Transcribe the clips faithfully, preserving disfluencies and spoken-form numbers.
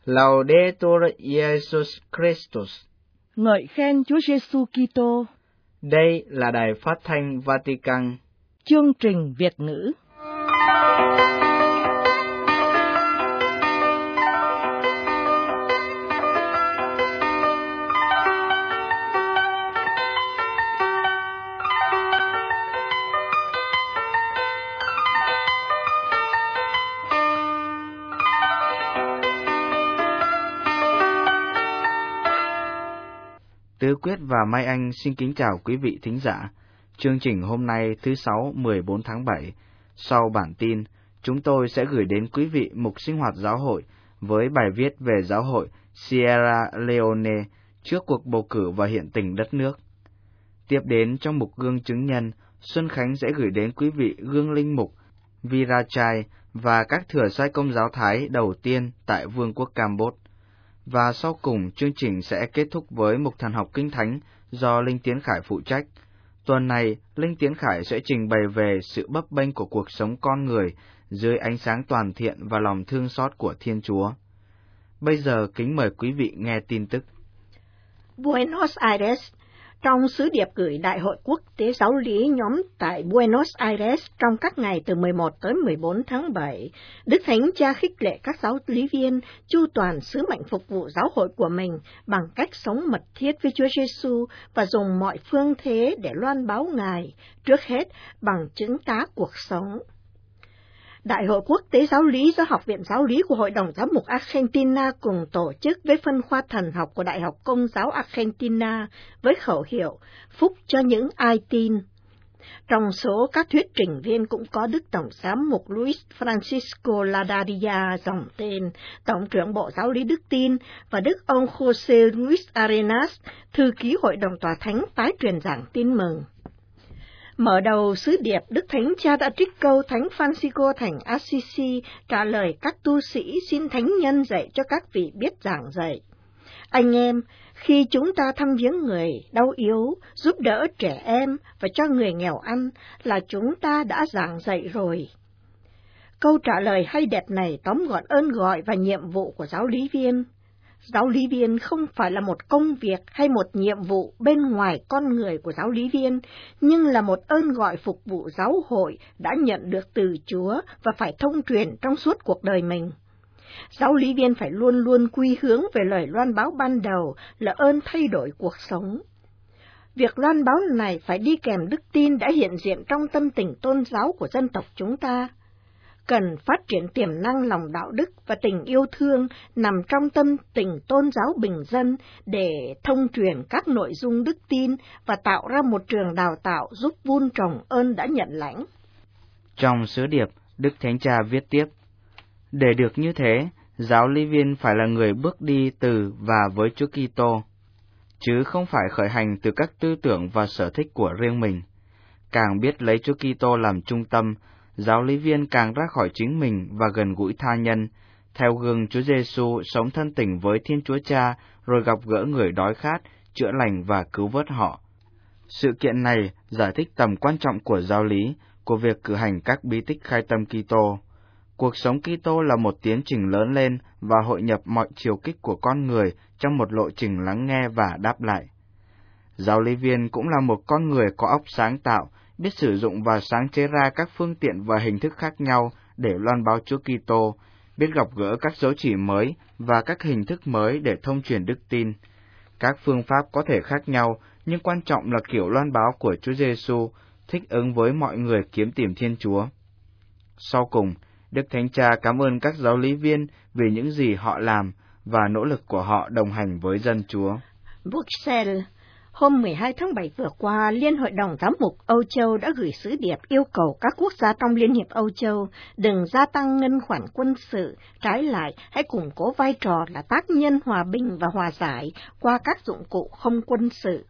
Laudetur Jesus Christus. Ngợi khen Chúa Giêsu Kitô. Đây là đài phát thanh Vatican. Chương trình Việt ngữ. Tứ Quyết và Mai Anh xin kính chào quý vị thính giả. Chương trình hôm nay thứ Sáu mười bốn tháng bảy. Sau bản tin, chúng tôi sẽ gửi đến quý vị mục sinh hoạt giáo hội với bài viết về giáo hội Sierra Leone trước cuộc bầu cử và hiện tình đất nước. Tiếp đến trong mục gương chứng nhân, Xuân Khánh sẽ gửi đến quý vị gương linh mục Virachai và các thừa sai công giáo Thái đầu tiên tại Vương quốc Campuchia. Và sau cùng, chương trình sẽ kết thúc với mục thần học kinh thánh do Linh Tiến Khải phụ trách. Tuần này, Linh Tiến Khải sẽ trình bày về sự bấp bênh của cuộc sống con người dưới ánh sáng toàn thiện và lòng thương xót của Thiên Chúa. Bây giờ, kính mời quý vị nghe tin tức. Buenos Aires. Trong sứ điệp gửi Đại hội Quốc tế Giáo lý nhóm tại Buenos Aires trong các ngày từ mười một tới mười bốn tháng bảy, Đức Thánh Cha khích lệ các giáo lý viên chu toàn sứ mệnh phục vụ giáo hội của mình bằng cách sống mật thiết với Chúa Giêsu và dùng mọi phương thế để loan báo Ngài, trước hết bằng chứng tá cuộc sống. Đại hội Quốc tế Giáo lý do Học viện Giáo lý của Hội đồng Giám mục Argentina cùng tổ chức với phân khoa thần học của Đại học Công giáo Argentina với khẩu hiệu Phúc cho những ai tin. Trong số các thuyết trình viên cũng có Đức Tổng Giám mục Luis Francisco Ladaria dòng tên, Tổng trưởng Bộ Giáo lý Đức tin, và Đức ông José Luis Arenas, Thư ký Hội đồng Tòa Thánh tái truyền giảng tin mừng. Mở đầu sứ điệp, Đức Thánh Cha đã trích câu Thánh Francisco thành Assisi trả lời các tu sĩ xin thánh nhân dạy cho các vị biết giảng dạy. Anh em, khi chúng ta thăm viếng người đau yếu, giúp đỡ trẻ em và cho người nghèo ăn là chúng ta đã giảng dạy rồi. Câu trả lời hay đẹp này tóm gọn ơn gọi và nhiệm vụ của giáo lý viên. Giáo lý viên không phải là một công việc hay một nhiệm vụ bên ngoài con người của giáo lý viên, nhưng là một ơn gọi phục vụ giáo hội đã nhận được từ Chúa và phải thông truyền trong suốt cuộc đời mình. Giáo lý viên phải luôn luôn quy hướng về lời loan báo ban đầu là ơn thay đổi cuộc sống. Việc loan báo này phải đi kèm đức tin đã hiện diện trong tâm tình tôn giáo của dân tộc chúng ta. Cần phát triển tiềm năng lòng đạo đức và tình yêu thương nằm trong tâm tình tôn giáo bình dân để thông truyền các nội dung đức tin và tạo ra một trường đào tạo giúp vun trồng ơn đã nhận lãnh. Trong sứ điệp, Đức Thánh Cha viết tiếp, để được như thế, giáo lý viên phải là người bước đi từ và với Chúa Kitô, chứ không phải khởi hành từ các tư tưởng và sở thích của riêng mình. Càng biết lấy Chúa Kitô làm trung tâm, giáo lý viên càng ra khỏi chính mình và gần gũi tha nhân, theo gương Chúa Giêsu sống thân tình với Thiên Chúa Cha, rồi gặp gỡ người đói khát, chữa lành và cứu vớt họ. Sự kiện này giải thích tầm quan trọng của giáo lý, của việc cử hành các bí tích khai tâm Kitô. Cuộc sống Kitô là một tiến trình lớn lên và hội nhập mọi chiều kích của con người trong một lộ trình lắng nghe và đáp lại. Giáo lý viên cũng là một con người có óc sáng tạo, biết sử dụng và sáng chế ra các phương tiện và hình thức khác nhau để loan báo Chúa Kitô, biết gặp gỡ các dấu chỉ mới và các hình thức mới để thông truyền đức tin. Các phương pháp có thể khác nhau, nhưng quan trọng là kiểu loan báo của Chúa Giêsu thích ứng với mọi người kiếm tìm Thiên Chúa. Sau cùng, Đức Thánh Cha cảm ơn các giáo lý viên vì những gì họ làm và nỗ lực của họ đồng hành với dân Chúa. Bruxelles. Hôm mười hai tháng bảy vừa qua, Liên Hội đồng Giám mục Âu Châu đã gửi sứ điệp yêu cầu các quốc gia trong Liên hiệp Âu Châu đừng gia tăng ngân khoản quân sự, trái lại hãy củng cố vai trò là tác nhân hòa bình và hòa giải qua các dụng cụ không quân sự.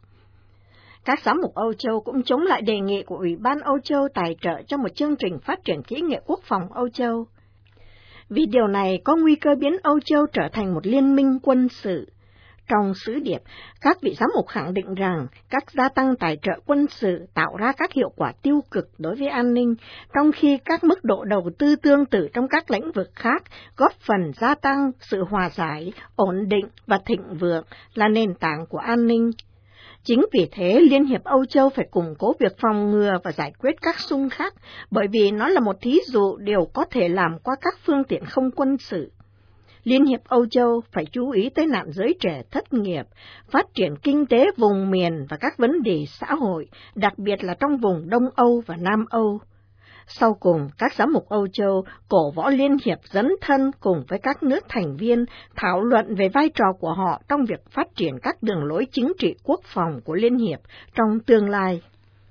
Các giám mục Âu Châu cũng chống lại đề nghị của Ủy ban Âu Châu tài trợ cho một chương trình phát triển kỹ nghệ quốc phòng Âu Châu, vì điều này có nguy cơ biến Âu Châu trở thành một liên minh quân sự. Trong sứ điệp, các vị giám mục khẳng định rằng các gia tăng tài trợ quân sự tạo ra các hiệu quả tiêu cực đối với an ninh, trong khi các mức độ đầu tư tương tự trong các lĩnh vực khác góp phần gia tăng sự hòa giải, ổn định và thịnh vượng là nền tảng của an ninh. Chính vì thế, Liên hiệp Âu Châu phải củng cố việc phòng ngừa và giải quyết các xung khắc, bởi vì nó là một thí dụ điều có thể làm qua các phương tiện không quân sự. Liên hiệp Âu Châu phải chú ý tới nạn giới trẻ thất nghiệp, phát triển kinh tế vùng miền và các vấn đề xã hội, đặc biệt là trong vùng Đông Âu và Nam Âu. Sau cùng, các giám mục Âu Châu cổ võ Liên hiệp dấn thân cùng với các nước thành viên thảo luận về vai trò của họ trong việc phát triển các đường lối chính trị quốc phòng của Liên hiệp trong tương lai.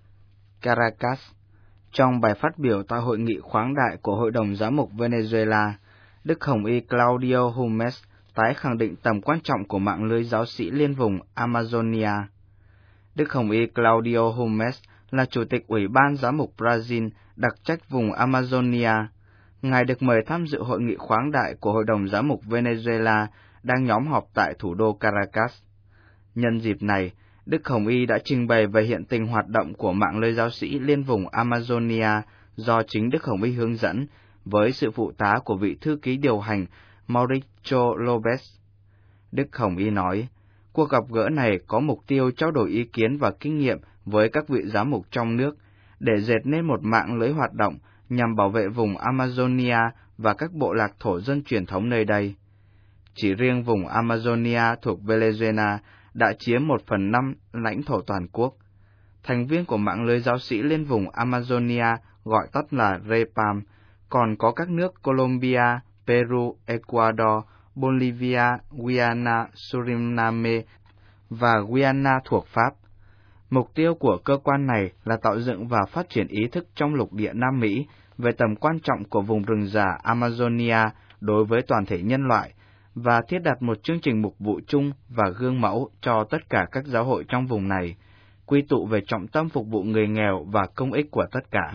Caracas. Trong bài phát biểu tại hội nghị khoáng đại của Hội đồng Giám mục Venezuela, Đức Hồng y Claudio Humes tái khẳng định tầm quan trọng của mạng lưới giáo sĩ liên vùng Amazonia. Đức Hồng y Claudio Humes là Chủ tịch Ủy ban Giám mục Brazil đặc trách vùng Amazonia. Ngài được mời tham dự hội nghị khoáng đại của Hội đồng Giám mục Venezuela đang nhóm họp tại thủ đô Caracas. Nhân dịp này, Đức Hồng y đã trình bày về hiện tình hoạt động của mạng lưới giáo sĩ liên vùng Amazonia do chính Đức Hồng y hướng dẫn, với sự phụ tá của vị thư ký điều hành Mauricio Lopez. Đức Hồng y nói, cuộc gặp gỡ này có mục tiêu trao đổi ý kiến và kinh nghiệm với các vị giám mục trong nước, để dệt nên một mạng lưới hoạt động nhằm bảo vệ vùng Amazonia và các bộ lạc thổ dân truyền thống nơi đây. Chỉ riêng vùng Amazonia thuộc Venezuela đã chiếm một phần năm lãnh thổ toàn quốc. Thành viên của mạng lưới giáo sĩ liên vùng Amazonia gọi tắt là REPAM, còn có các nước Colombia, Peru, Ecuador, Bolivia, Guyana, Suriname và Guyana thuộc Pháp. Mục tiêu của cơ quan này là tạo dựng và phát triển ý thức trong lục địa Nam Mỹ về tầm quan trọng của vùng rừng già Amazonia đối với toàn thể nhân loại, và thiết đặt một chương trình mục vụ chung và gương mẫu cho tất cả các giáo hội trong vùng này, quy tụ về trọng tâm phục vụ người nghèo và công ích của tất cả.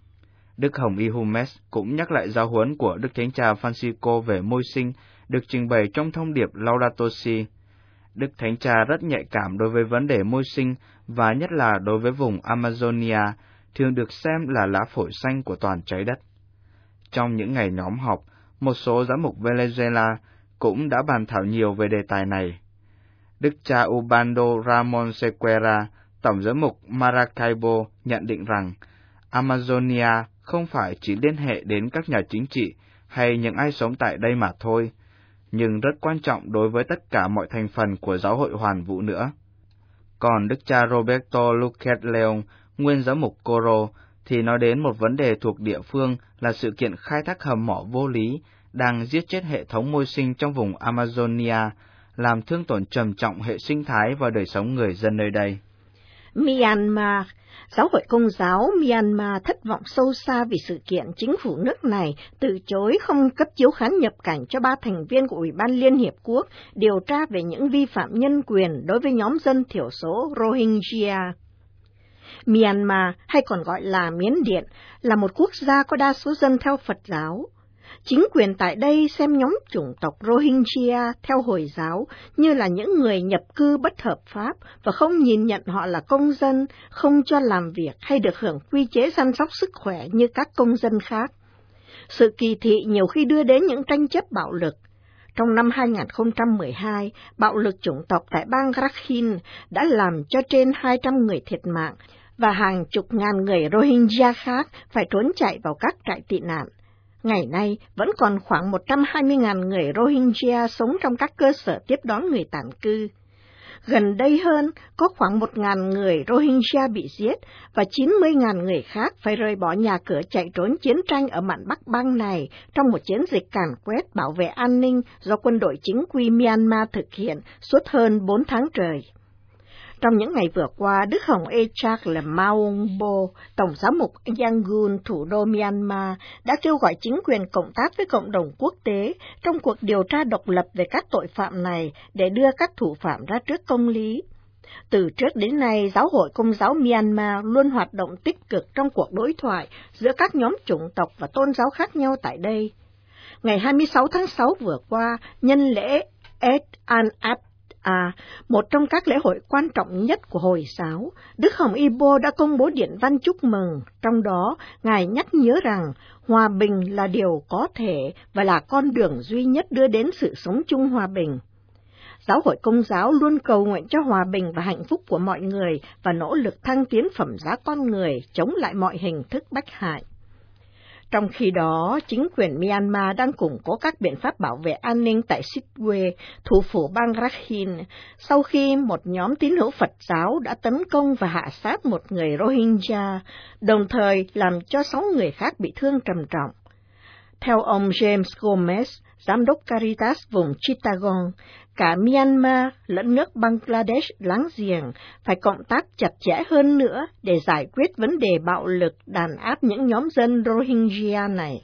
Đức Hồng y Humes cũng nhắc lại giáo huấn của Đức Thánh Cha Francisco về môi sinh được trình bày trong thông điệp Laudato Si. Đức Thánh Cha rất nhạy cảm đối với vấn đề môi sinh và nhất là đối với vùng Amazonia, thường được xem là lá phổi xanh của toàn trái đất. Trong những ngày nhóm họp, một số giám mục Venezuela cũng đã bàn thảo nhiều về đề tài này. Đức cha Ubaldo Ramon Sequeira, tổng giám mục Maracaibo, nhận định rằng Amazonia không phải chỉ liên hệ đến các nhà chính trị hay những ai sống tại đây mà thôi, nhưng rất quan trọng đối với tất cả mọi thành phần của giáo hội hoàn vũ nữa. Còn Đức cha Roberto Luquet Leon, nguyên giám mục Coro, thì nói đến một vấn đề thuộc địa phương là sự kiện khai thác hầm mỏ vô lý đang giết chết hệ thống môi sinh trong vùng Amazonia, làm thương tổn trầm trọng hệ sinh thái và đời sống người dân nơi đây. Myanmar. Giáo hội Công giáo Myanmar thất vọng sâu xa vì sự kiện chính phủ nước này từ chối không cấp chiếu khán nhập cảnh cho ba thành viên của Ủy ban Liên Hiệp Quốc điều tra về những vi phạm nhân quyền đối với nhóm dân thiểu số Rohingya. Myanmar, hay còn gọi là Miến Điện, là một quốc gia có đa số dân theo Phật giáo. Chính quyền tại đây xem nhóm chủng tộc Rohingya theo Hồi giáo như là những người nhập cư bất hợp pháp và không nhìn nhận họ là công dân, không cho làm việc hay được hưởng quy chế chăm sóc sức khỏe như các công dân khác. Sự kỳ thị nhiều khi đưa đến những tranh chấp bạo lực. Trong năm hai không một hai, bạo lực chủng tộc tại bang Rakhine đã làm cho trên hai trăm người thiệt mạng và hàng chục ngàn người Rohingya khác phải trốn chạy vào các trại tị nạn. Ngày nay, vẫn còn khoảng một trăm hai mươi nghìn người Rohingya sống trong các cơ sở tiếp đón người tản cư. Gần đây hơn, có khoảng một nghìn người Rohingya bị giết và chín mươi nghìn người khác phải rời bỏ nhà cửa chạy trốn chiến tranh ở mạn Bắc bang này trong một chiến dịch càn quét bảo vệ an ninh do quân đội chính quy Myanmar thực hiện suốt hơn bốn tháng trời. Trong những ngày vừa qua, Đức Hồng y Charles Maungbo, Tổng giám mục Yangon, thủ đô Myanmar, đã kêu gọi chính quyền cộng tác với cộng đồng quốc tế trong cuộc điều tra độc lập về các tội phạm này để đưa các thủ phạm ra trước công lý. Từ trước đến nay, Giáo hội Công giáo Myanmar luôn hoạt động tích cực trong cuộc đối thoại giữa các nhóm chủng tộc và tôn giáo khác nhau tại đây. Ngày hai mươi sáu tháng sáu vừa qua, nhân lễ Eid al-Adha À, một trong các lễ hội quan trọng nhất của Hồi giáo, Đức Hồng Y Bô đã công bố điện văn chúc mừng, trong đó Ngài nhắc nhớ rằng hòa bình là điều có thể và là con đường duy nhất đưa đến sự sống chung hòa bình. Giáo hội Công giáo luôn cầu nguyện cho hòa bình và hạnh phúc của mọi người và nỗ lực thăng tiến phẩm giá con người, chống lại mọi hình thức bách hại. Trong khi đó, chính quyền Myanmar đang củng cố các biện pháp bảo vệ an ninh tại Sittwe, thủ phủ bang Rakhine, sau khi một nhóm tín hữu Phật giáo đã tấn công và hạ sát một người Rohingya, đồng thời làm cho sáu người khác bị thương trầm trọng. Theo ông James Gomez, giám đốc Caritas vùng Chittagong, cả Myanmar lẫn nước Bangladesh láng giềng phải cộng tác chặt chẽ hơn nữa để giải quyết vấn đề bạo lực đàn áp những nhóm dân Rohingya này.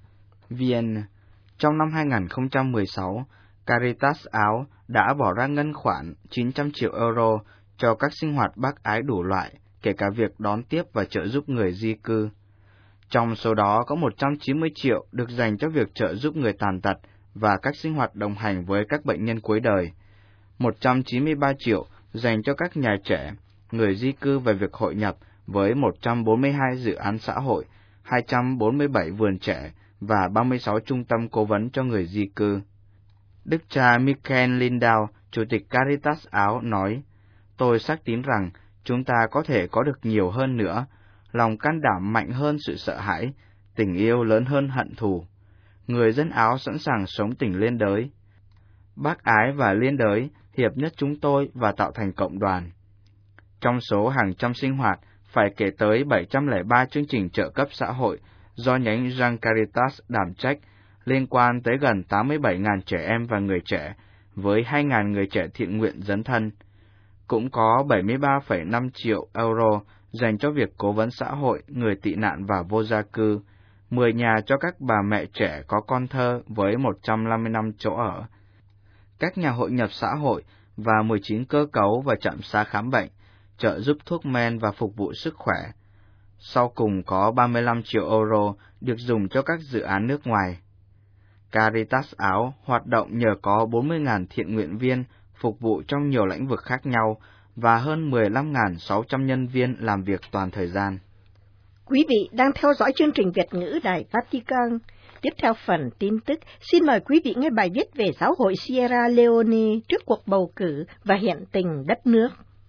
Viên, trong năm hai nghìn không trăm mười sáu, Caritas Áo đã bỏ ra ngân khoản chín trăm triệu euro cho các sinh hoạt bác ái đủ loại, kể cả việc đón tiếp và trợ giúp người di cư. Trong số đó có một trăm chín mươi triệu được dành cho việc trợ giúp người tàn tật và các sinh hoạt đồng hành với các bệnh nhân cuối đời, một trăm chín mươi ba triệu dành cho các nhà trẻ, người di cư về việc hội nhập với một trăm bốn mươi hai dự án xã hội, hai trăm bốn mươi bảy vườn trẻ và ba mươi sáu trung tâm cố vấn cho người di cư. Đức cha Michael Lindau, Chủ tịch Caritas Áo nói, tôi xác tín rằng chúng ta có thể có được nhiều hơn nữa, lòng can đảm mạnh hơn sự sợ hãi, tình yêu lớn hơn hận thù. Người dân Áo sẵn sàng sống tình liên đới. Bác ái và liên đới hiệp nhất chúng tôi và tạo thành cộng đoàn. Trong số hàng trăm sinh hoạt, phải kể tới bảy trăm lẻ ba chương trình trợ cấp xã hội do nhánh Young Caritas đảm trách, liên quan tới gần tám mươi bảy nghìn trẻ em và người trẻ, với hai nghìn người trẻ thiện nguyện dấn thân. Cũng có bảy mươi ba phẩy năm triệu euro dành cho việc cố vấn xã hội, người tị nạn và vô gia cư, mười nhà cho các bà mẹ trẻ có con thơ với một trăm năm mươi năm chỗ ở, các nhà hội nhập xã hội và mười chín cơ cấu và trạm xá khám bệnh, trợ giúp thuốc men và phục vụ sức khỏe. Sau cùng có ba mươi lăm triệu euro được dùng cho các dự án nước ngoài. Caritas Áo hoạt động nhờ có bốn mươi nghìn thiện nguyện viên phục vụ trong nhiều lĩnh vực khác nhau và hơn mười lăm nghìn sáu trăm nhân viên làm việc toàn thời gian. Quý vị đang theo dõi chương trình Việt ngữ Đài Vatican. Tiếp theo phần tin tức, xin mời quý vị nghe bài viết về giáo hội Sierra Leone trước cuộc bầu cử và hiện tình đất nước.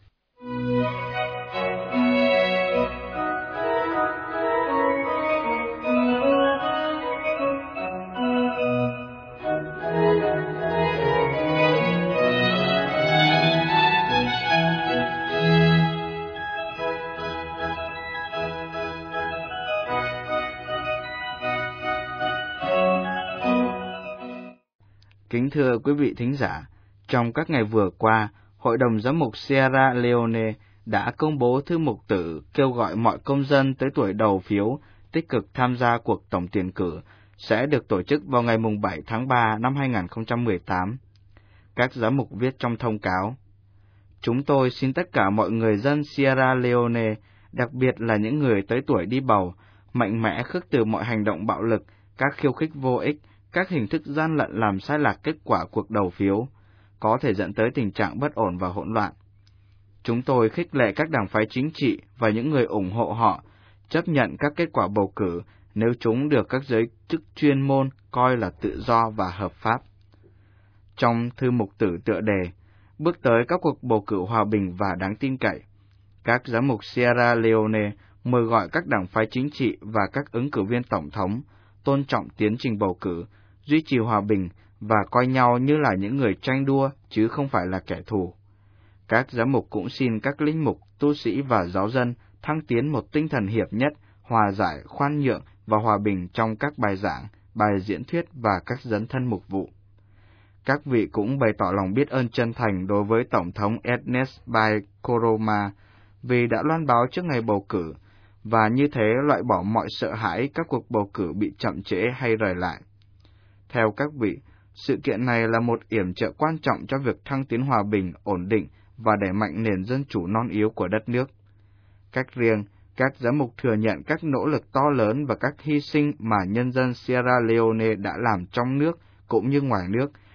Kính thưa quý vị thính giả, trong các ngày vừa qua, Hội đồng Giám mục Sierra Leone đã công bố thư mục tử kêu gọi mọi công dân tới tuổi đầu phiếu tích cực tham gia cuộc tổng tuyển cử sẽ được tổ chức vào ngày bảy tháng ba năm hai nghìn không trăm mười tám. Các giám mục viết trong thông cáo, chúng tôi xin tất cả mọi người dân Sierra Leone, đặc biệt là những người tới tuổi đi bầu, mạnh mẽ khước từ mọi hành động bạo lực, các khiêu khích vô ích, các hình thức gian lận làm sai lạc kết quả cuộc đầu phiếu, có thể dẫn tới tình trạng bất ổn và hỗn loạn. Chúng tôi khích lệ các đảng phái chính trị và những người ủng hộ họ chấp nhận các kết quả bầu cử nếu chúng được các giới chức chuyên môn coi là tự do và hợp pháp. Trong thư mục tử tựa đề, bước tới các cuộc bầu cử hòa bình và đáng tin cậy, các giám mục Sierra Leone mời gọi các đảng phái chính trị và các ứng cử viên tổng thống tôn trọng tiến trình bầu cử, duy trì hòa bình và coi nhau như là những người tranh đua chứ không phải là kẻ thù. Các giám mục cũng xin các linh mục, tu sĩ và giáo dân thăng tiến một tinh thần hiệp nhất, hòa giải, khoan nhượng và hòa bình trong các bài giảng, bài diễn thuyết và các dấn thân mục vụ. Các vị cũng bày tỏ lòng biết ơn chân thành đối với Tổng thống Ernest Bai Koroma vì đã loan báo trước ngày bầu cử, và như thế loại bỏ mọi sợ hãi các cuộc bầu cử bị chậm trễ hay rời lại. Theo các vị, sự kiện này là một yểm trợ quan trọng cho việc thăng tiến hòa bình, ổn định và đẩy mạnh nền dân chủ non yếu của đất nước. Cách riêng, các giám mục thừa nhận các nỗ lực to lớn và các hy sinh mà nhân dân Sierra Leone đã làm trong nước cũng như ngoài nước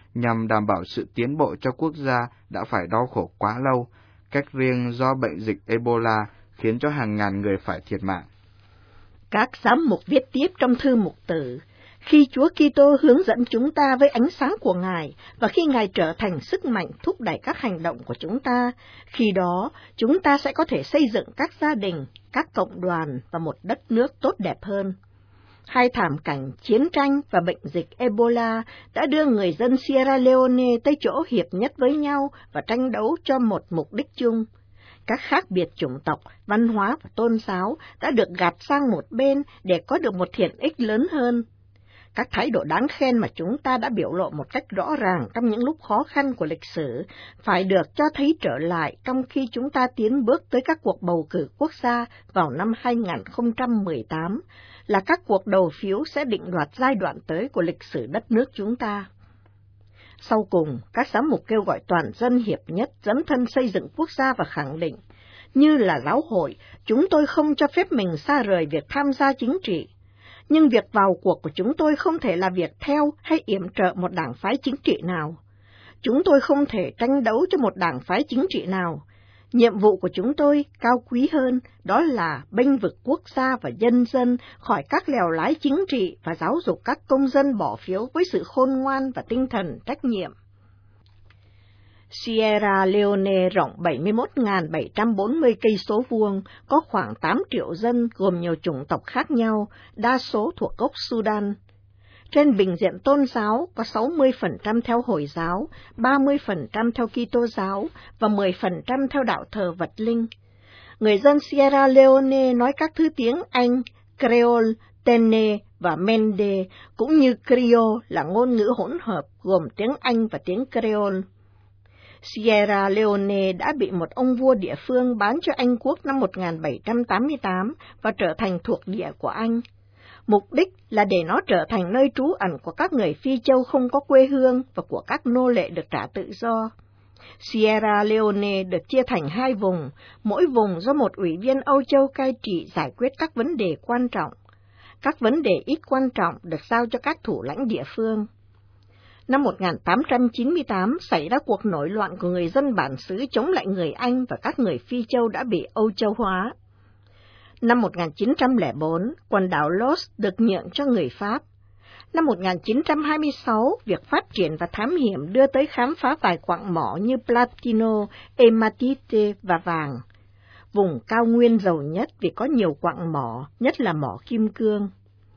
nhằm đảm bảo sự tiến bộ cho quốc gia đã phải đau khổ quá lâu, cách riêng do bệnh dịch Ebola khiến cho hàng ngàn người phải thiệt mạng. Các giám mục viết tiếp trong thư mục tử, khi Chúa Kitô hướng dẫn chúng ta với ánh sáng của Ngài và khi Ngài trở thành sức mạnh thúc đẩy các hành động của chúng ta, khi đó chúng ta sẽ có thể xây dựng các gia đình, các cộng đoàn và một đất nước tốt đẹp hơn. Hai thảm cảnh chiến tranh và bệnh dịch Ebola đã đưa người dân Sierra Leone tới chỗ hiệp nhất với nhau và tranh đấu cho một mục đích chung. Các khác biệt chủng tộc, văn hóa và tôn giáo đã được gạt sang một bên để có được một thiện ích lớn hơn. Các thái độ đáng khen mà chúng ta đã biểu lộ một cách rõ ràng trong những lúc khó khăn của lịch sử phải được cho thấy trở lại trong khi chúng ta tiến bước tới các cuộc bầu cử quốc gia vào năm hai nghìn không trăm mười tám, là các cuộc đầu phiếu sẽ định đoạt giai đoạn tới của lịch sử đất nước chúng ta. Sau cùng, các giám mục kêu gọi toàn dân hiệp nhất dấn thân xây dựng quốc gia và khẳng định, như là giáo hội, chúng tôi không cho phép mình xa rời việc tham gia chính trị. Nhưng việc vào cuộc của chúng tôi không thể là việc theo hay yểm trợ một đảng phái chính trị nào. Chúng tôi không thể tranh đấu cho một đảng phái chính trị nào. Nhiệm vụ của chúng tôi cao quý hơn, đó là bênh vực quốc gia và nhân dân khỏi các lèo lái chính trị và giáo dục các công dân bỏ phiếu với sự khôn ngoan và tinh thần trách nhiệm. Sierra Leone rộng bảy mươi mốt nghìn bảy trăm bốn mươi cây số vuông, có khoảng tám triệu dân gồm nhiều chủng tộc khác nhau, đa số thuộc gốc Sudan. Trên bình diện tôn giáo có sáu mươi phần trăm theo Hồi giáo, ba mươi phần trăm theo Kitô giáo và mười phần trăm theo đạo thờ vật linh. Người dân Sierra Leone nói các thứ tiếng Anh, Creole, Tene và Mende, cũng như Creole là ngôn ngữ hỗn hợp gồm tiếng Anh và tiếng Creole. Sierra Leone đã bị một ông vua địa phương bán cho Anh quốc năm một nghìn bảy trăm tám mươi tám và trở thành thuộc địa của Anh. Mục đích là để nó trở thành nơi trú ẩn của các người Phi Châu không có quê hương và của các nô lệ được trả tự do. Sierra Leone được chia thành hai vùng, mỗi vùng do một ủy viên Âu Châu cai trị giải quyết các vấn đề quan trọng. Các vấn đề ít quan trọng được giao cho các thủ lãnh địa phương. Năm một nghìn tám trăm chín mươi tám xảy ra cuộc nổi loạn của người dân bản xứ chống lại người Anh và các người Phi Châu đã bị Âu Châu hóa. Năm một nghìn chín trăm lẻ bốn, quần đảo Los được nhượng cho người Pháp. Năm một nghìn chín trăm hai mươi sáu, việc phát triển và thám hiểm đưa tới khám phá vài quặng mỏ như platino, hematite và vàng. Vùng cao nguyên giàu nhất vì có nhiều quặng mỏ, nhất là mỏ kim cương.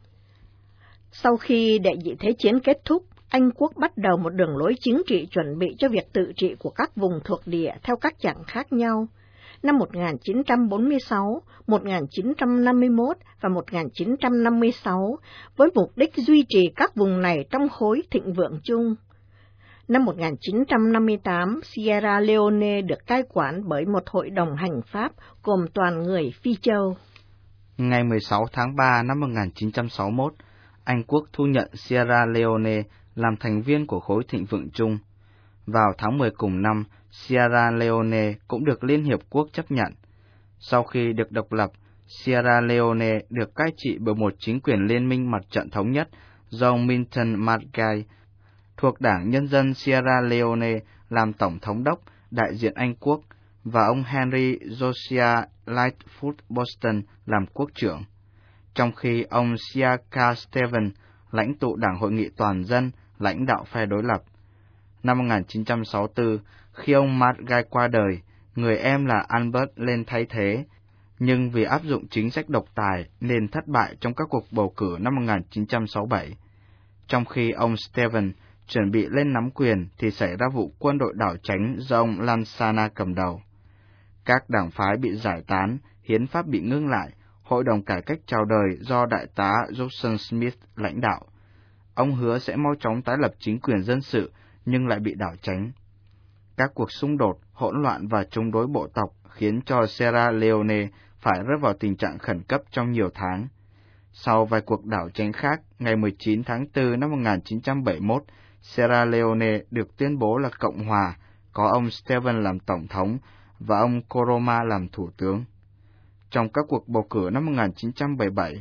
Sau khi Đệ nhị Thế chiến kết thúc, Anh quốc bắt đầu một đường lối chính trị chuẩn bị cho việc tự trị của các vùng thuộc địa theo các chặng khác nhau. Năm một nghìn chín trăm bốn mươi sáu, một nghìn chín trăm năm mươi mốt và một nghìn chín trăm năm mươi sáu, với mục đích duy trì các vùng này trong khối thịnh vượng chung. Năm một nghìn chín trăm năm mươi tám, Sierra Leone được cai quản bởi một hội đồng hành pháp gồm toàn người Phi Châu. Ngày mười sáu tháng ba năm một nghìn chín trăm sáu mươi mốt, Anh quốc thu nhận Sierra Leone làm thành viên của khối thịnh vượng chung. Vào tháng mười cùng năm, Sierra Leone cũng được Liên Hiệp Quốc chấp nhận. Sau khi được độc lập, Sierra Leone được cai trị bởi một chính quyền liên minh mặt trận thống nhất do ông Milton Margai, thuộc Đảng Nhân dân Sierra Leone làm tổng thống đốc đại diện Anh quốc, và ông Henry Josiah Lightfoot Boston làm quốc trưởng, trong khi ông Siaka Stephen, lãnh tụ Đảng Hội nghị Toàn dân, lãnh đạo phe đối lập. Năm một nghìn chín trăm sáu mươi tư, khi ông Margai qua đời, người em là Albert lên thay thế, nhưng vì áp dụng chính sách độc tài nên thất bại trong các cuộc bầu cử năm một nghìn chín trăm sáu mươi bảy. Trong khi ông Stephen chuẩn bị lên nắm quyền thì xảy ra vụ quân đội đảo chánh do ông Lansana cầm đầu. Các đảng phái bị giải tán, hiến pháp bị ngưng lại, hội đồng cải cách chào đời do đại tá Joseph Smith lãnh đạo. Ông hứa sẽ mau chóng tái lập chính quyền dân sự, nhưng lại bị đảo chánh. Các cuộc xung đột, hỗn loạn và chống đối bộ tộc khiến cho Sierra Leone phải rơi vào tình trạng khẩn cấp trong nhiều tháng. Sau vài cuộc đảo chánh khác, ngày mười chín tháng tư năm một nghìn chín trăm bảy mươi mốt, Sierra Leone được tuyên bố là Cộng hòa, có ông Stephen làm tổng thống và ông Koroma làm thủ tướng. Trong các cuộc bầu cử năm một nghìn chín trăm bảy mươi bảy,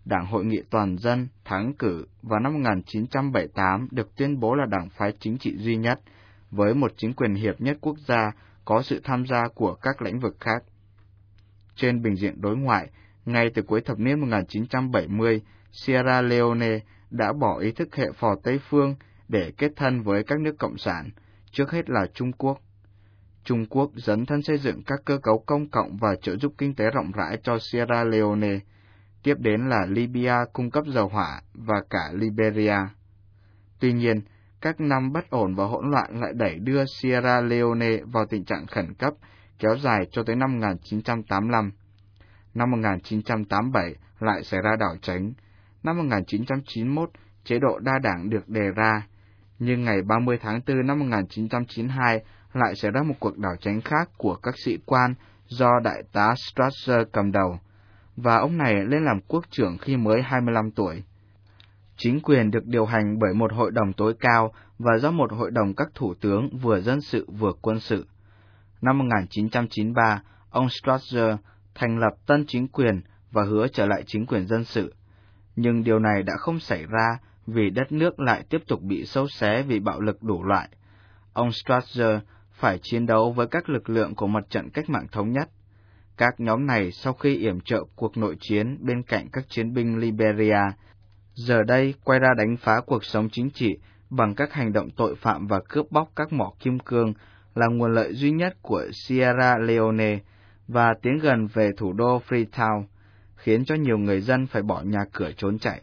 Đảng Hội nghị Toàn dân thắng cử vào năm một nghìn chín trăm bảy mươi tám được tuyên bố là đảng phái chính trị duy nhất, với một chính quyền hiệp nhất quốc gia có sự tham gia của các lĩnh vực khác. Trên bình diện đối ngoại, ngay từ cuối thập niên một nghìn chín trăm bảy mươi, Sierra Leone đã bỏ ý thức hệ phò Tây phương để kết thân với các nước cộng sản, trước hết là Trung Quốc. Trung Quốc dấn thân xây dựng các cơ cấu công cộng và trợ giúp kinh tế rộng rãi cho Sierra Leone. Tiếp đến là Libya cung cấp dầu hỏa và cả Liberia. Tuy nhiên, các năm bất ổn và hỗn loạn lại đẩy đưa Sierra Leone vào tình trạng khẩn cấp, kéo dài cho tới năm một nghìn chín trăm tám mươi lăm. Năm một nghìn chín trăm tám mươi bảy lại xảy ra đảo chính. Năm một nghìn chín trăm chín mươi mốt, chế độ đa đảng được đề ra. Nhưng ngày ba mươi tháng tư năm một nghìn chín trăm chín mươi hai lại xảy ra một cuộc đảo chính khác của các sĩ quan do đại tá Strasser cầm đầu, và ông này lên làm quốc trưởng khi mới hai mươi lăm tuổi. Chính quyền được điều hành bởi một hội đồng tối cao và do một hội đồng các thủ tướng vừa dân sự vừa quân sự. Năm một nghìn chín trăm chín mươi ba, ông Strasser thành lập tân chính quyền và hứa trở lại chính quyền dân sự. Nhưng điều này đã không xảy ra vì đất nước lại tiếp tục bị xâu xé vì bạo lực đủ loại. Ông Strasser phải chiến đấu với các lực lượng của mặt trận cách mạng thống nhất. Các nhóm này sau khi yểm trợ cuộc nội chiến bên cạnh các chiến binh Liberia, giờ đây quay ra đánh phá cuộc sống chính trị bằng các hành động tội phạm và cướp bóc các mỏ kim cương là nguồn lợi duy nhất của Sierra Leone và tiến gần về thủ đô Freetown, khiến cho nhiều người dân phải bỏ nhà cửa trốn chạy.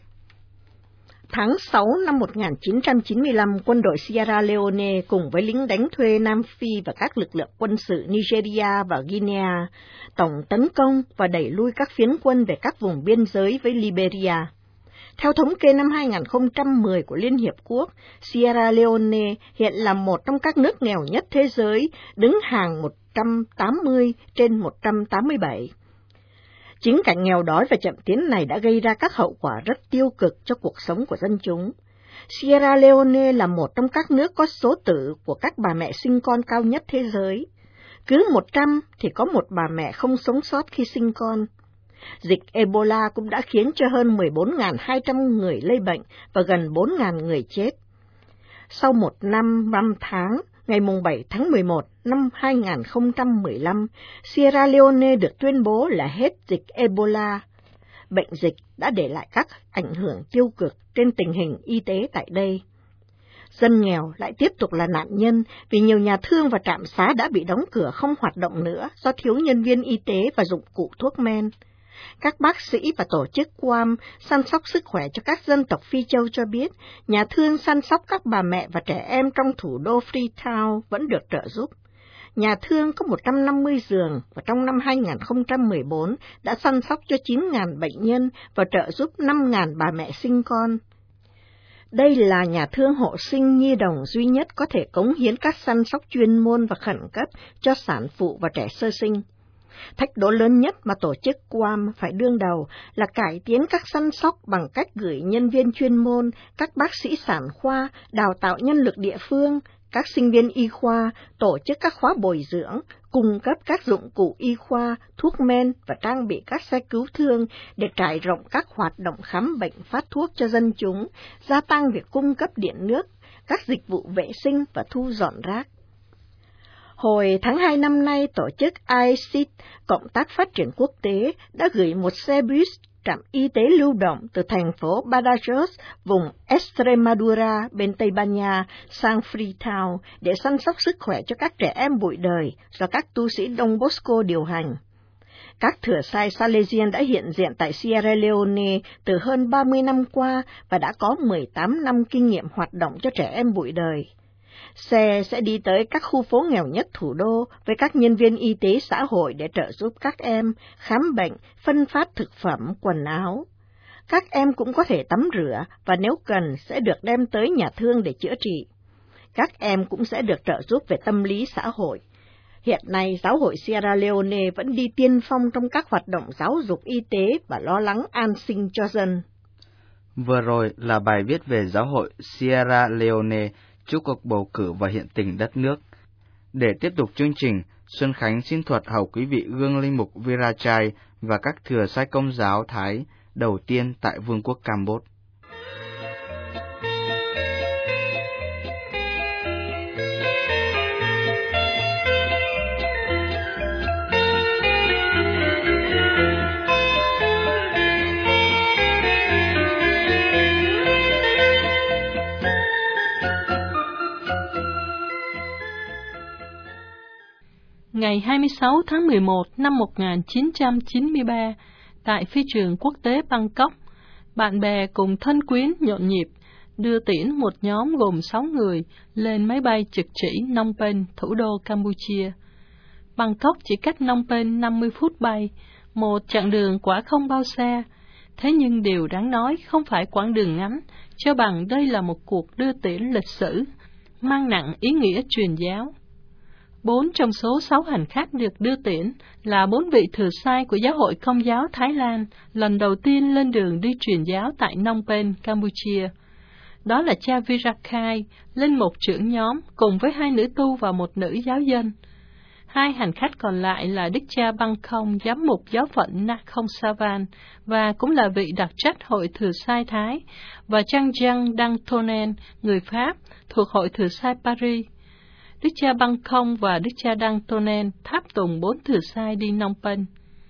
Tháng sáu năm một nghìn chín trăm chín mươi lăm, quân đội Sierra Leone cùng với lính đánh thuê Nam Phi và các lực lượng quân sự Nigeria và Guinea tổng tấn công và đẩy lui các phiến quân về các vùng biên giới với Liberia. Theo thống kê năm hai nghìn không trăm mười của Liên Hiệp Quốc, Sierra Leone hiện là một trong các nước nghèo nhất thế giới, đứng hàng một trăm tám mươi trên một trăm tám mươi bảy. Chính cảnh nghèo đói và chậm tiến này đã gây ra các hậu quả rất tiêu cực cho cuộc sống của dân chúng. Sierra Leone là một trong các nước có số tử của các bà mẹ sinh con cao nhất thế giới. Cứ một trăm thì có một bà mẹ không sống sót khi sinh con. Dịch Ebola cũng đã khiến cho hơn mười bốn nghìn hai trăm người lây bệnh và gần bốn nghìn người chết. Sau một năm năm tháng, ngày bảy tháng mười một năm hai nghìn không trăm mười lăm, Sierra Leone được tuyên bố là hết dịch Ebola. Bệnh dịch đã để lại các ảnh hưởng tiêu cực trên tình hình y tế tại đây. Dân nghèo lại tiếp tục là nạn nhân vì nhiều nhà thương và trạm xá đã bị đóng cửa không hoạt động nữa do thiếu nhân viên y tế và dụng cụ thuốc men. Các bác sĩ và tổ chức Guam săn sóc sức khỏe cho các dân tộc Phi Châu cho biết, nhà thương săn sóc các bà mẹ và trẻ em trong thủ đô Freetown vẫn được trợ giúp. Nhà thương có một trăm năm mươi giường và trong năm hai nghìn không trăm mười bốn đã săn sóc cho chín nghìn bệnh nhân và trợ giúp năm nghìn bà mẹ sinh con. Đây là nhà thương hộ sinh nhi đồng duy nhất có thể cống hiến các săn sóc chuyên môn và khẩn cấp cho sản phụ và trẻ sơ sinh. Thách đố lớn nhất mà tổ chức Guam phải đương đầu là cải tiến các săn sóc bằng cách gửi nhân viên chuyên môn, các bác sĩ sản khoa, đào tạo nhân lực địa phương, các sinh viên y khoa, tổ chức các khóa bồi dưỡng, cung cấp các dụng cụ y khoa, thuốc men và trang bị các xe cứu thương để trải rộng các hoạt động khám bệnh phát thuốc cho dân chúng, gia tăng việc cung cấp điện nước, các dịch vụ vệ sinh và thu dọn rác. Hồi tháng hai năm nay, tổ chức i xê i tê, Cộng tác Phát triển Quốc tế, đã gửi một xe bus trạm y tế lưu động từ thành phố Badajoz, vùng Extremadura bên Tây Ban Nha, sang Freetown để săn sóc sức khỏe cho các trẻ em bụi đời do các tu sĩ Don Bosco điều hành. Các thừa sai Salesian đã hiện diện tại Sierra Leone từ hơn ba mươi năm qua và đã có mười tám năm kinh nghiệm hoạt động cho trẻ em bụi đời. Xe sẽ đi tới các khu phố nghèo nhất thủ đô với các nhân viên y tế xã hội để trợ giúp các em, khám bệnh, phân phát thực phẩm, quần áo. Các em cũng có thể tắm rửa và nếu cần sẽ được đem tới nhà thương để chữa trị. Các em cũng sẽ được trợ giúp về tâm lý xã hội. Hiện nay, giáo hội Sierra Leone vẫn đi tiên phong trong các hoạt động giáo dục y tế và lo lắng an sinh cho dân. Vừa rồi là bài viết về giáo hội Sierra Leone trước cuộc bầu cử và hiện tình đất nước. Để tiếp tục chương trình, Xuân Khánh xin thuật hầu quý vị gương linh mục Virachai và các thừa sai công giáo Thái đầu tiên tại Vương quốc Campuchia. Ngày hai mươi sáu tháng mười một năm một nghìn chín trăm chín mươi ba, tại phi trường quốc tế Bangkok, bạn bè cùng thân quyến nhộn nhịp đưa tiễn một nhóm gồm sáu người lên máy bay trực chỉ Phnom Penh, thủ đô Campuchia. Bangkok chỉ cách Phnom Penh năm mươi phút bay, một chặng đường quả không bao xa. Thế nhưng điều đáng nói không phải quãng đường ngắn, cho bằng đây là một cuộc đưa tiễn lịch sử, mang nặng ý nghĩa truyền giáo. Bốn trong số sáu hành khách được đưa tiễn là bốn vị thừa sai của Giáo hội Công giáo Thái Lan, lần đầu tiên lên đường đi truyền giáo tại Phnom Penh, Campuchia. Đó là cha Virakai, linh mục trưởng nhóm, cùng với hai nữ tu và một nữ giáo dân. Hai hành khách còn lại là Đức cha Băng Không, giám mục giáo phận Nakhon Savan, và cũng là vị đặc trách hội thừa sai Thái, và Trang Giang Đăng Tonen, người Pháp, thuộc hội thừa sai Paris. Đức cha Băng Không và Đức cha Đăng Tonen tháp tùng bốn thừa sai đi Phnom Penh.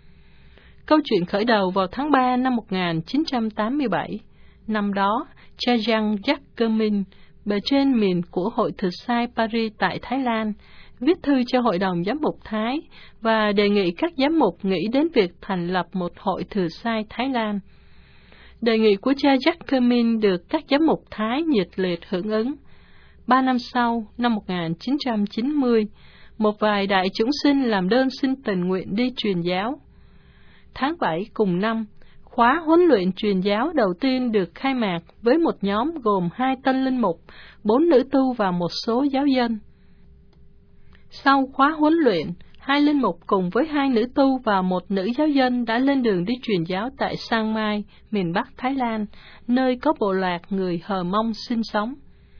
Câu chuyện khởi đầu vào tháng ba năm một nghìn chín trăm tám mươi bảy. Năm đó, cha Giang Jack Kermin, bề trên miền của hội thừa sai Paris tại Thái Lan, viết thư cho Hội đồng Giám mục Thái và đề nghị các giám mục nghĩ đến việc thành lập một hội thừa sai Thái Lan. Đề nghị của cha Jack Kermin được các giám mục Thái nhiệt liệt hưởng ứng. Ba năm sau, năm một nghìn chín trăm chín mươi, một vài đại chủng sinh làm đơn xin tình nguyện đi truyền giáo. Tháng bảy cùng năm, khóa huấn luyện truyền giáo đầu tiên được khai mạc với một nhóm gồm hai tân linh mục, bốn nữ tu và một số giáo dân. Sau khóa huấn luyện, hai linh mục cùng với hai nữ tu và một nữ giáo dân đã lên đường đi truyền giáo tại Sang Mai, miền Bắc Thái Lan, nơi có bộ lạc người Hờ Mông sinh sống.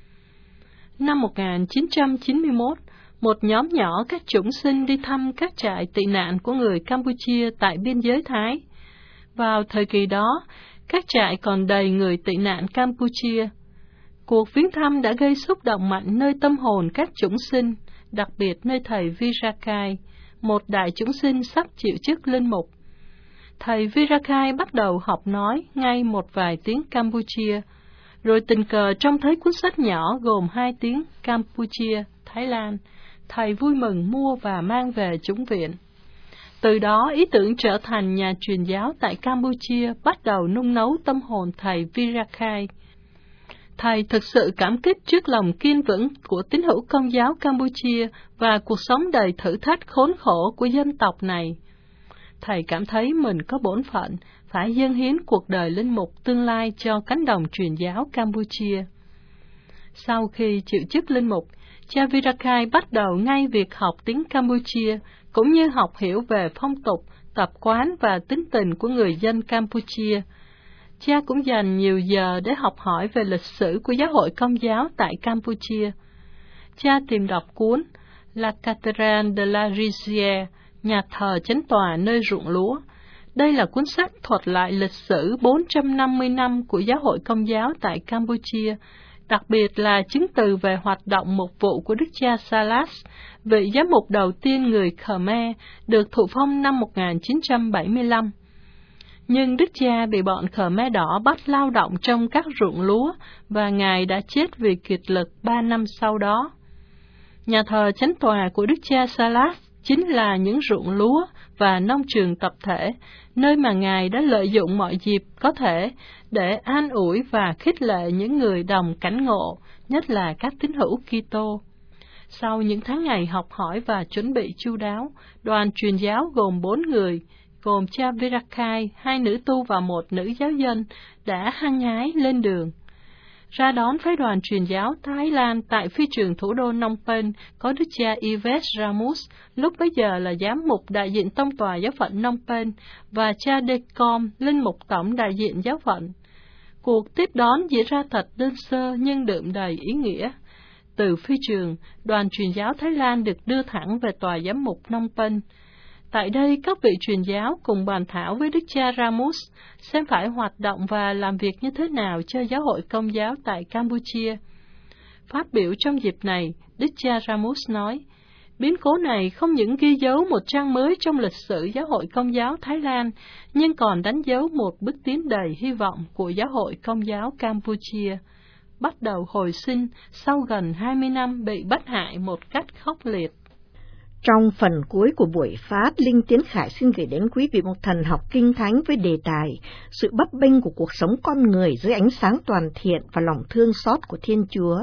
Năm một nghìn chín trăm chín mươi mốt, một nhóm nhỏ các chủng sinh đi thăm các trại tị nạn của người Campuchia tại biên giới Thái. Vào thời kỳ đó, các trại còn đầy người tị nạn Campuchia. Cuộc viếng thăm đã gây xúc động mạnh nơi tâm hồn các chủng sinh, đặc biệt nơi thầy Virakai, một đại chủng sinh sắp chịu chức linh mục. Thầy Virakai bắt đầu học nói ngay một vài tiếng Campuchia, rồi tình cờ trông thấy cuốn sách nhỏ gồm hai tiếng Campuchia, Thái Lan, thầy vui mừng mua và mang về chủng viện. Từ đó, ý tưởng trở thành nhà truyền giáo tại Campuchia bắt đầu nung nấu tâm hồn thầy Virakai. Thầy thực sự cảm kích trước lòng kiên vững của tín hữu Công giáo Campuchia và cuộc sống đầy thử thách khốn khổ của dân tộc này. Thầy cảm thấy mình có bổn phận phải dâng hiến cuộc đời linh mục tương lai cho cánh đồng truyền giáo Campuchia. Sau khi chịu chức linh mục, cha Virakai bắt đầu ngay việc học tiếng Campuchia, cũng như học hiểu về phong tục, tập quán và tính tình của người dân Campuchia. Cha cũng dành nhiều giờ để học hỏi về lịch sử của giáo hội Công giáo tại Campuchia. Cha tìm đọc cuốn La Cathédrale de la Rizière, nhà thờ chánh tòa nơi ruộng lúa. Đây là cuốn sách thuật lại lịch sử bốn trăm năm mươi năm của giáo hội Công giáo tại Campuchia, đặc biệt là chứng từ về hoạt động mục vụ của Đức cha Salas, vị giám mục đầu tiên người Khmer, được thụ phong năm một nghìn chín trăm bảy mươi lăm. Nhưng Đức cha bị bọn Khmer đỏ bắt lao động trong các ruộng lúa, và Ngài đã chết vì kiệt lực ba năm sau đó. Nhà thờ chánh tòa của Đức cha Salas chính là những ruộng lúa và nông trường tập thể, nơi mà Ngài đã lợi dụng mọi dịp có thể để an ủi và khích lệ những người đồng cảnh ngộ, nhất là các tín hữu Kitô. Sau những tháng ngày học hỏi và chuẩn bị chu đáo, đoàn truyền giáo gồm bốn người, gồm cha Virakai, hai nữ tu và một nữ giáo dân, đã hăng hái lên đường. Ra đón phái đoàn truyền giáo Thái Lan tại phi trường thủ đô Phnom Penh có Đức cha Yves Ramus, lúc bấy giờ là giám mục đại diện tông tòa giáo phận Phnom Penh, và cha Decom, linh mục tổng đại diện giáo phận. Cuộc tiếp đón diễn ra thật đơn sơ nhưng đượm đầy ý nghĩa. Từ phi trường, đoàn truyền giáo Thái Lan được đưa thẳng về tòa giám mục Phnom Penh. Tại đây, các vị truyền giáo cùng bàn thảo với Đức cha Ramus xem phải hoạt động và làm việc như thế nào cho giáo hội Công giáo tại Campuchia. Phát biểu trong dịp này, Đức cha Ramus nói, biến cố này không những ghi dấu một trang mới trong lịch sử giáo hội Công giáo Thái Lan, nhưng còn đánh dấu một bước tiến đầy hy vọng của giáo hội Công giáo Campuchia, bắt đầu hồi sinh sau gần hai mươi năm bị bắt hại một cách khốc liệt. Trong phần cuối của buổi phát, Linh Tiến Khải xin gửi đến quý vị một thần học kinh thánh với đề tài sự bấp bênh của cuộc sống con người dưới ánh sáng toàn thiện và lòng thương xót của Thiên Chúa.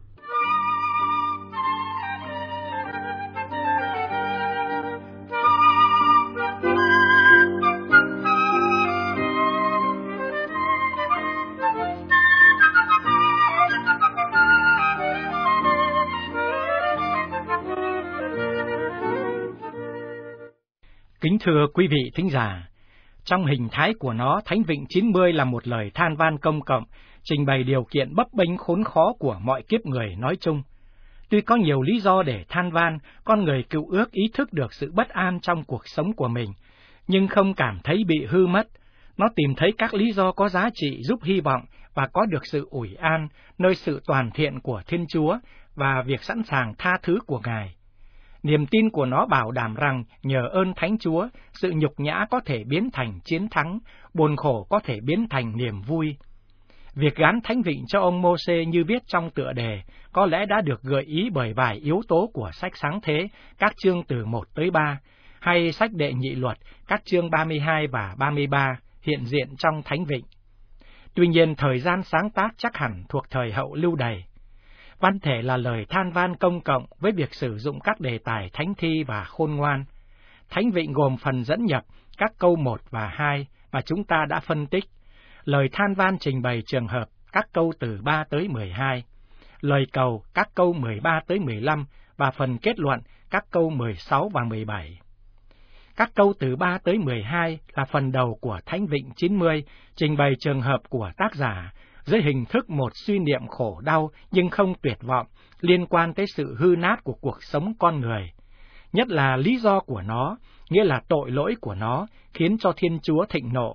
Kính thưa quý vị thính giả, trong hình thái của nó, Thánh Vịnh chín mươi là một lời than van công cộng, trình bày điều kiện bấp bênh khốn khó của mọi kiếp người nói chung. Tuy có nhiều lý do để than van, con người cựu ước ý thức được sự bất an trong cuộc sống của mình, nhưng không cảm thấy bị hư mất. Nó tìm thấy các lý do có giá trị giúp hy vọng và có được sự ủi an nơi sự toàn thiện của Thiên Chúa và việc sẵn sàng tha thứ của Ngài. Niềm tin của nó bảo đảm rằng nhờ ơn Thánh Chúa, sự nhục nhã có thể biến thành chiến thắng, buồn khổ có thể biến thành niềm vui. Việc gán Thánh Vịnh cho ông Mô-sê như viết trong tựa đề có lẽ đã được gợi ý bởi vài yếu tố của sách Sáng Thế, các chương từ một tới ba, hay sách Đệ Nhị Luật, các chương ba mươi hai và ba mươi ba, hiện diện trong Thánh Vịnh. Tuy nhiên, thời gian sáng tác chắc hẳn thuộc thời hậu Lưu Đày. Văn thể là lời than van công cộng với việc sử dụng các đề tài thánh thi và khôn ngoan. Thánh Vịnh gồm phần dẫn nhập, các câu một và hai mà chúng ta đã phân tích, lời than van trình bày trường hợp, các câu từ ba tới mười hai, lời cầu, các câu mười ba tới mười lăm và phần kết luận, các câu mười sáu và mười bảy. Các câu từ ba tới mười hai là phần đầu của Thánh Vịnh chín mươi, trình bày trường hợp của tác giả, dưới hình thức một suy niệm khổ đau nhưng không tuyệt vọng, liên quan tới sự hư nát của cuộc sống con người. Nhất là lý do của nó, nghĩa là tội lỗi của nó, khiến cho Thiên Chúa thịnh nộ.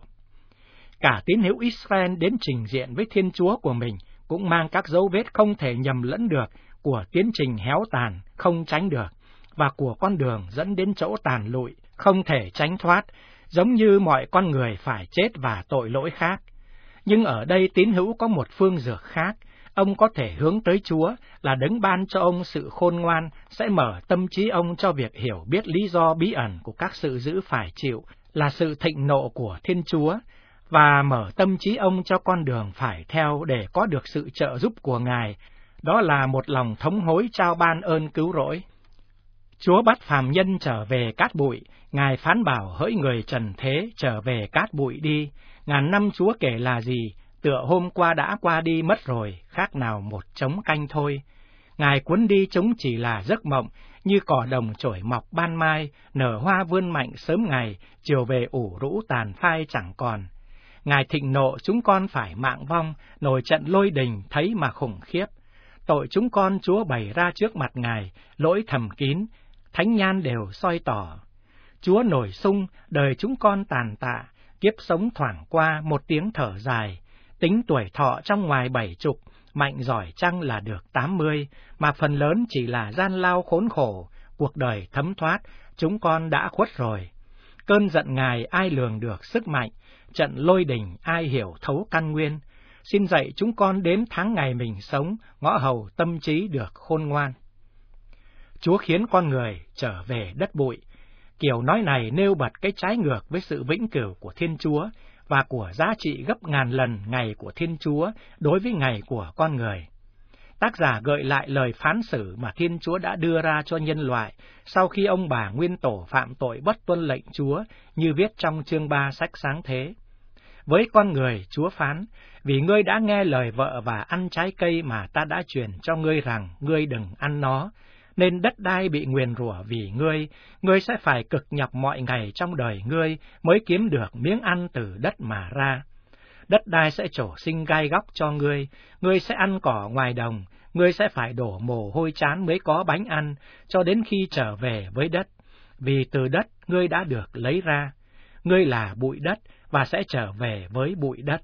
Cả tín hữu Israel đến trình diện với Thiên Chúa của mình cũng mang các dấu vết không thể nhầm lẫn được của tiến trình héo tàn, không tránh được, và của con đường dẫn đến chỗ tàn lụi, không thể tránh thoát, giống như mọi con người phải chết và tội lỗi khác. Nhưng ở đây tín hữu có một phương dược khác, ông có thể hướng tới Chúa là đấng ban cho ông sự khôn ngoan, sẽ mở tâm trí ông cho việc hiểu biết lý do bí ẩn của các sự dữ phải chịu, là sự thịnh nộ của Thiên Chúa, và mở tâm trí ông cho con đường phải theo để có được sự trợ giúp của Ngài, đó là một lòng thống hối trao ban ơn cứu rỗi. Chúa bắt phàm nhân trở về cát bụi, Ngài phán bảo hỡi người trần thế trở về cát bụi đi. Ngàn năm Chúa kể là gì, tựa hôm qua đã qua đi mất rồi, khác nào một trống canh thôi. Ngài cuốn đi chúng chỉ là giấc mộng, như cỏ đồng trổi mọc ban mai, nở hoa vươn mạnh sớm ngày, chiều về ủ rũ tàn phai chẳng còn. Ngài thịnh nộ chúng con phải mạng vong, nổi trận lôi đình thấy mà khủng khiếp. Tội chúng con Chúa bày ra trước mặt Ngài, lỗi thầm kín, thánh nhan đều soi tỏ. Chúa nổi sung, đời chúng con tàn tạ, kiếp sống thoảng qua một tiếng thở dài, tính tuổi thọ trong ngoài bảy chục, mạnh giỏi chăng là được tám mươi, mà phần lớn chỉ là gian lao khốn khổ, cuộc đời thấm thoát, chúng con đã khuất rồi. Cơn giận Ngài ai lường được sức mạnh, trận lôi đình ai hiểu thấu căn nguyên, xin dạy chúng con đếm tháng ngày mình sống, ngõ hầu tâm trí được khôn ngoan. Chúa khiến con người trở về đất bụi. Kiểu nói này nêu bật cái trái ngược với sự vĩnh cửu của Thiên Chúa và của giá trị gấp ngàn lần ngày của Thiên Chúa đối với ngày của con người. Tác giả gợi lại lời phán xử mà Thiên Chúa đã đưa ra cho nhân loại sau khi ông bà nguyên tổ phạm tội bất tuân lệnh Chúa, như viết trong chương ba sách Sáng Thế. Với con người, Chúa phán, vì ngươi đã nghe lời vợ và ăn trái cây mà ta đã truyền cho ngươi rằng ngươi đừng ăn nó, nên đất đai bị nguyền rủa vì ngươi, ngươi sẽ phải cực nhọc mọi ngày trong đời ngươi mới kiếm được miếng ăn từ đất mà ra. Đất đai sẽ trổ sinh gai góc cho ngươi, ngươi sẽ ăn cỏ ngoài đồng, ngươi sẽ phải đổ mồ hôi trán mới có bánh ăn, cho đến khi trở về với đất. vì từ đất ngươi đã được lấy ra. Ngươi là bụi đất và sẽ trở về với bụi đất.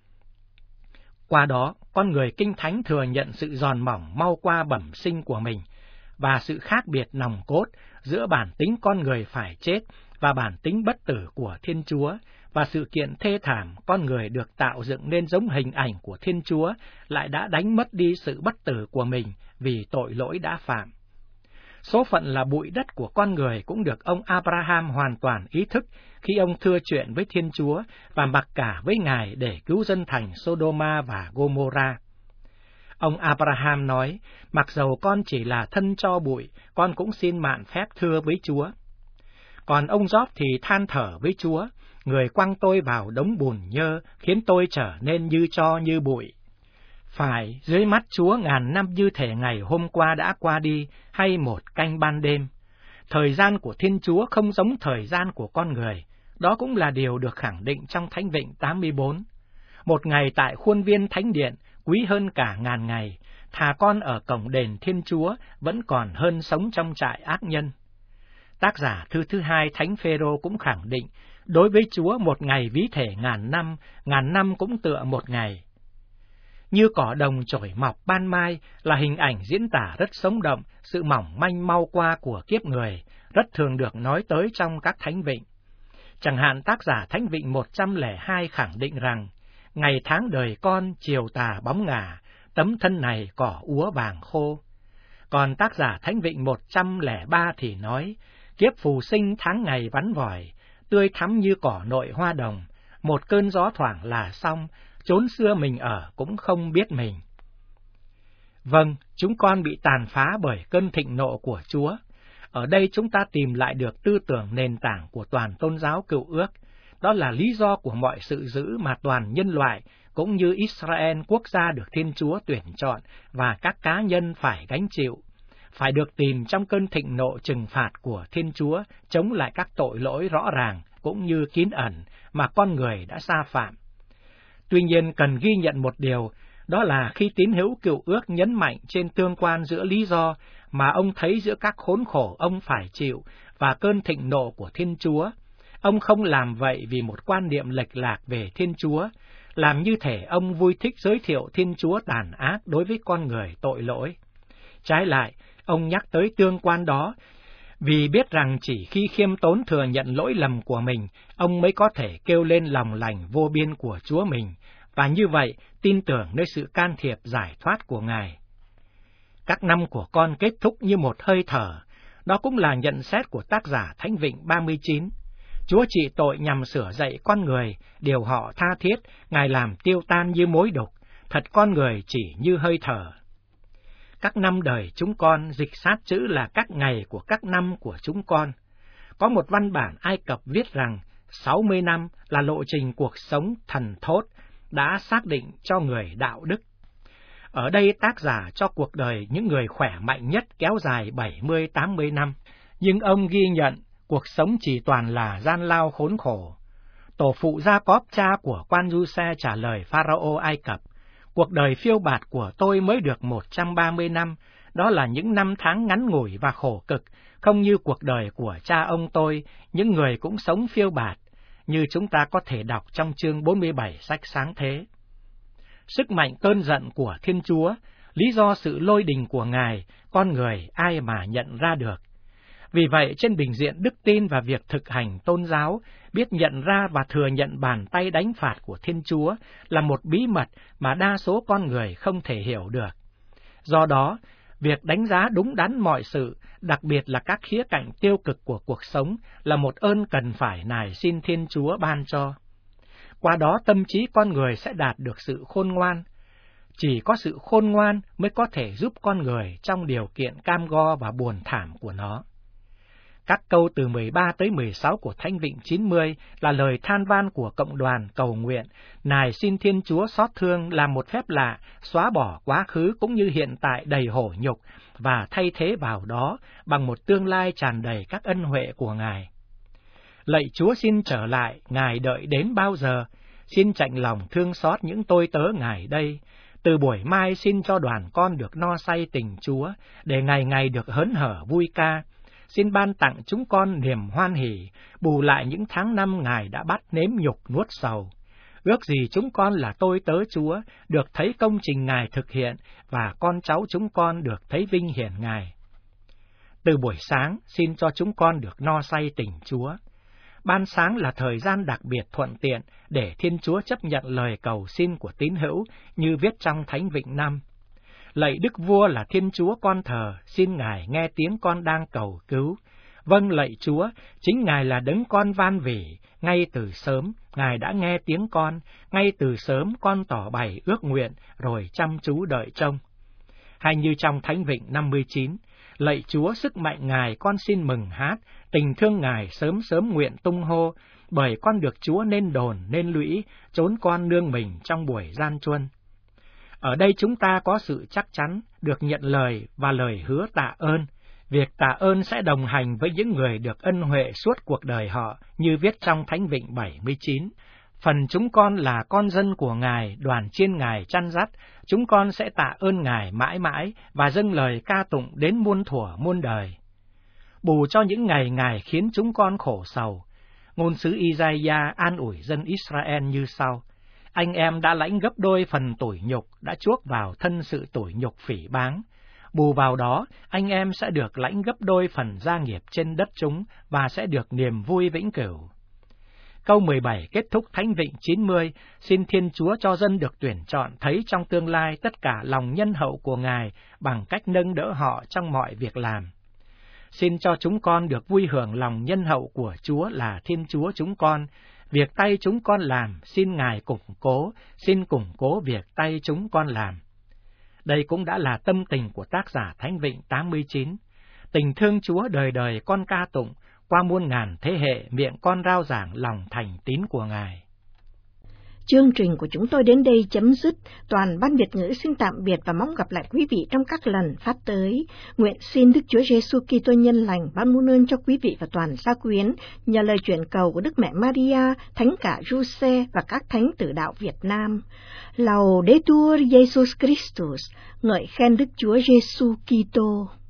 Qua đó, con người kinh thánh thừa nhận sự giòn mỏng mau qua bẩm sinh của mình, và sự khác biệt nòng cốt giữa bản tính con người phải chết và bản tính bất tử của Thiên Chúa, và sự kiện thê thảm con người được tạo dựng nên giống hình ảnh của Thiên Chúa lại đã đánh mất đi sự bất tử của mình vì tội lỗi đã phạm. Số phận là bụi đất của con người cũng được ông Abraham hoàn toàn ý thức khi ông thưa chuyện với Thiên Chúa và mặc cả với Ngài để cứu dân thành Sodoma và Gomorrah. Ông Abraham nói, mặc dầu con chỉ là thân tro bụi, con cũng xin mạn phép thưa với Chúa. Còn ông Gióp thì than thở với Chúa, người quăng tôi vào đống bùn nhơ, khiến tôi trở nên như tro như bụi. Phải, dưới mắt Chúa ngàn năm như thể ngày hôm qua đã qua đi, hay một canh ban đêm. Thời gian của Thiên Chúa không giống thời gian của con người, đó cũng là điều được khẳng định trong Thánh Vịnh tám mươi bốn. Một ngày tại khuôn viên Thánh Điện, quý hơn cả ngàn ngày, thà con ở cổng đền Thiên Chúa vẫn còn hơn sống trong trại ác nhân. Tác giả thư thứ hai Thánh Phêrô cũng khẳng định, đối với Chúa một ngày ví thể ngàn năm, ngàn năm cũng tựa một ngày. Như cỏ đồng trổi mọc ban mai là hình ảnh diễn tả rất sống động sự mỏng manh mau qua của kiếp người, rất thường được nói tới trong các thánh vịnh. Chẳng hạn tác giả Thánh Vịnh một trăm lẻ hai khẳng định rằng, ngày tháng đời con chiều tà bóng ngả, tấm thân này cỏ úa vàng khô. Còn tác giả Thánh Vịnh một trăm lẻ ba thì nói, kiếp phù sinh tháng ngày vắn vỏi, tươi thắm như cỏ nội hoa đồng, một cơn gió thoảng là xong, chốn xưa mình ở cũng không biết mình. Vâng, chúng con bị tàn phá bởi cơn thịnh nộ của Chúa. Ở đây chúng ta tìm lại được tư tưởng nền tảng của toàn tôn giáo Cựu Ước. Đó là lý do của mọi sự dữ mà toàn nhân loại, cũng như Israel quốc gia được Thiên Chúa tuyển chọn và các cá nhân phải gánh chịu, phải được tìm trong cơn thịnh nộ trừng phạt của Thiên Chúa chống lại các tội lỗi rõ ràng cũng như kín ẩn mà con người đã sa phạm. Tuy nhiên cần ghi nhận một điều, đó là khi tín hữu Cựu Ước nhấn mạnh trên tương quan giữa lý do mà ông thấy giữa các khốn khổ ông phải chịu và cơn thịnh nộ của Thiên Chúa, ông không làm vậy vì một quan niệm lệch lạc về Thiên Chúa, làm như thể ông vui thích giới thiệu Thiên Chúa tàn ác đối với con người tội lỗi. Trái lại, ông nhắc tới tương quan đó vì biết rằng chỉ khi khiêm tốn thừa nhận lỗi lầm của mình, ông mới có thể kêu lên lòng lành vô biên của Chúa mình, và như vậy tin tưởng nơi sự can thiệp giải thoát của Ngài. Các năm của con kết thúc như một hơi thở, đó cũng là nhận xét của tác giả Thánh Vịnh ba mươi chín. Chúa trị tội nhằm sửa dạy con người, điều họ tha thiết, Ngài làm tiêu tan như mối đục, thật con người chỉ như hơi thở. Các năm đời chúng con dịch sát chữ là các ngày của các năm của chúng con. Có một văn bản Ai Cập viết rằng sáu mươi năm là lộ trình cuộc sống thần thốt đã xác định cho người đạo đức. Ở đây tác giả cho cuộc đời những người khỏe mạnh nhất kéo dài bảy mươi tám mươi năm, nhưng ông ghi nhận cuộc sống chỉ toàn là gian lao khốn khổ. Tổ phụ Gia-cóp cha của quan Du-xe trả lời Pharaoh Ai Cập, cuộc đời phiêu bạt của tôi mới được một trăm ba mươi năm, đó là những năm tháng ngắn ngủi và khổ cực, không như cuộc đời của cha ông tôi, những người cũng sống phiêu bạt, như chúng ta có thể đọc trong chương bốn mươi bảy sách Sáng Thế. Sức mạnh cơn giận của Thiên Chúa, lý do sự lôi đình của Ngài, con người ai mà nhận ra được. Vì vậy, trên bình diện đức tin và việc thực hành tôn giáo, biết nhận ra và thừa nhận bàn tay đánh phạt của Thiên Chúa là một bí mật mà đa số con người không thể hiểu được. Do đó, việc đánh giá đúng đắn mọi sự, đặc biệt là các khía cạnh tiêu cực của cuộc sống, là một ơn cần phải nài xin Thiên Chúa ban cho. Qua đó tâm trí con người sẽ đạt được sự khôn ngoan. Chỉ có sự khôn ngoan mới có thể giúp con người trong điều kiện cam go và buồn thảm của nó. Các câu từ mười ba tới mười sáu của Thánh Vịnh chín mươi là lời than van của cộng đoàn cầu nguyện, nài xin Thiên Chúa xót thương làm một phép lạ, xóa bỏ quá khứ cũng như hiện tại đầy hổ nhục, và thay thế vào đó bằng một tương lai tràn đầy các ân huệ của Ngài. Lạy Chúa xin trở lại, Ngài đợi đến bao giờ? Xin chạnh lòng thương xót những tôi tớ Ngài đây. Từ buổi mai xin cho đoàn con được no say tình Chúa, để ngày ngày được hớn hở vui ca. xin ban tặng chúng con niềm hoan hỉ, bù lại những tháng năm Ngài đã bắt nếm nhục nuốt sầu. Ước gì chúng con là tôi tớ Chúa, được thấy công trình Ngài thực hiện, và con cháu chúng con được thấy vinh hiển Ngài. Từ buổi sáng, xin cho chúng con được no say tình Chúa. Ban sáng là thời gian đặc biệt thuận tiện để Thiên Chúa chấp nhận lời cầu xin của tín hữu, như viết trong Thánh Vịnh năm. Lạy Đức Vua là Thiên Chúa con thờ, xin Ngài nghe tiếng con đang cầu cứu. Vâng lạy Chúa, chính Ngài là đấng con van vỉ, ngay từ sớm Ngài đã nghe tiếng con, ngay từ sớm con tỏ bày ước nguyện, rồi chăm chú đợi trông. Hay như trong Thánh Vịnh năm mươi chín, lạy Chúa sức mạnh Ngài con xin mừng hát, tình thương Ngài sớm sớm nguyện tung hô, bởi con được Chúa nên đồn nên lũy, trốn con nương mình trong buổi gian truân. Ở đây chúng ta có sự chắc chắn được nhận lời và lời hứa tạ ơn. Việc tạ ơn sẽ đồng hành với những người được ân huệ suốt cuộc đời họ, như viết trong Thánh Vịnh bảy mươi chín. Phần chúng con là con dân của Ngài, đoàn chiên Ngài chăn dắt, chúng con sẽ tạ ơn Ngài mãi mãi và dâng lời ca tụng đến muôn thuở muôn đời. Bù cho những ngày Ngài khiến chúng con khổ sầu, ngôn sứ Isaiah an ủi dân Israel như sau: anh em đã lãnh gấp đôi phần tủi nhục, đã chuốc vào thân sự tủi nhục phỉ báng. Bù vào đó, anh em sẽ được lãnh gấp đôi phần gia nghiệp trên đất chúng và sẽ được niềm vui vĩnh cửu. Câu mười bảy kết thúc Thánh Vịnh chín mươi, xin Thiên Chúa cho dân được tuyển chọn thấy trong tương lai tất cả lòng nhân hậu của Ngài bằng cách nâng đỡ họ trong mọi việc làm. Xin cho chúng con được vui hưởng lòng nhân hậu của Chúa là Thiên Chúa chúng con. Việc tay chúng con làm, xin Ngài củng cố, xin củng cố việc tay chúng con làm. Đây cũng đã là tâm tình của tác giả Thánh Vịnh tám mươi chín. Tình thương Chúa đời đời con ca tụng, qua muôn ngàn thế hệ miệng con rao giảng lòng thành tín của Ngài. Chương trình của chúng tôi đến đây chấm dứt. Toàn ban Việt ngữ xin tạm biệt và mong gặp lại quý vị trong các lần phát tới. Nguyện xin Đức Chúa Giêsu Kitô nhân lành ban muôn ơn cho quý vị và toàn gia quyến, nhờ lời chuyển cầu của Đức Mẹ Maria, Thánh cả Giuse và các thánh tử đạo Việt Nam. Laudetur Jesus Christus, ngợi khen Đức Chúa Giêsu Kitô.